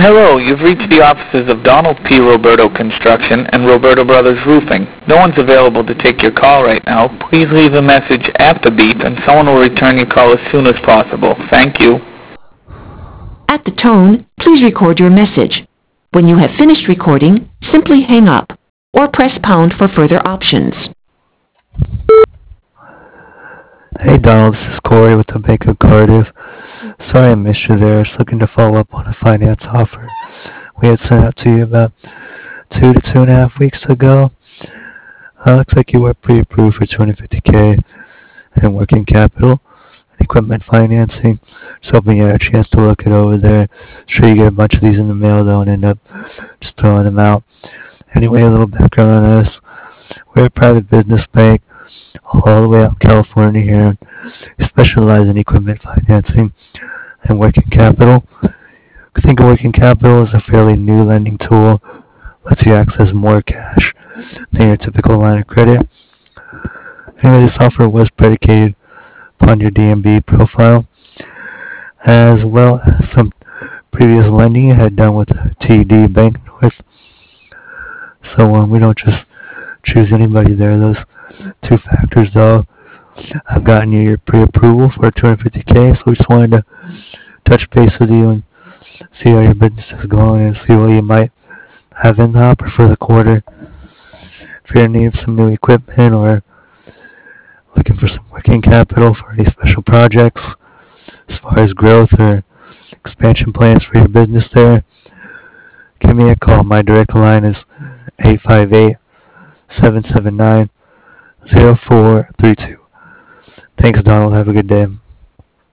Hello, you've reached the offices of Donald P. Roberto Construction and Roberto Brothers Roofing. No one's available to take your call right now. Please leave a message at the beep and someone will return your call as soon as possible. Thank you. At the tone, please record your message. When you have finished recording, simply hang up or press pound for further options. Hey Donald, this is Corey with the Bank of Cardiff. Sorry I missed you there. Just looking to follow up on a finance offer we had sent out to you about 2.5 weeks ago. Looks like you were pre-approved for $250K in working capital and equipment financing. Just hoping you had a chance to look it over there. Sure you get a bunch of these in the mail though and end up just throwing them out. Anyway, a little background on us. We're a private business bank all the way out in California here. We specialize in equipment financing and working capital. Think of working capital as a fairly new lending tool. Lets you access more cash than your typical line of credit. Anyway, this offer was predicated upon your DMB profile, as well as some previous lending you had done with TD Bank North. So we don't just choose anybody there. Those two factors, though, I've gotten you your pre-approval for $250K, so we just wanted to touch base with you and see how your business is going and see what you might have in the hopper for the quarter. If you're in need of some new equipment or looking for some working capital for any special projects as far as growth or expansion plans for your business there, give me a call. My direct line is 858-779-0432. Thanks, Donald. Have a good day.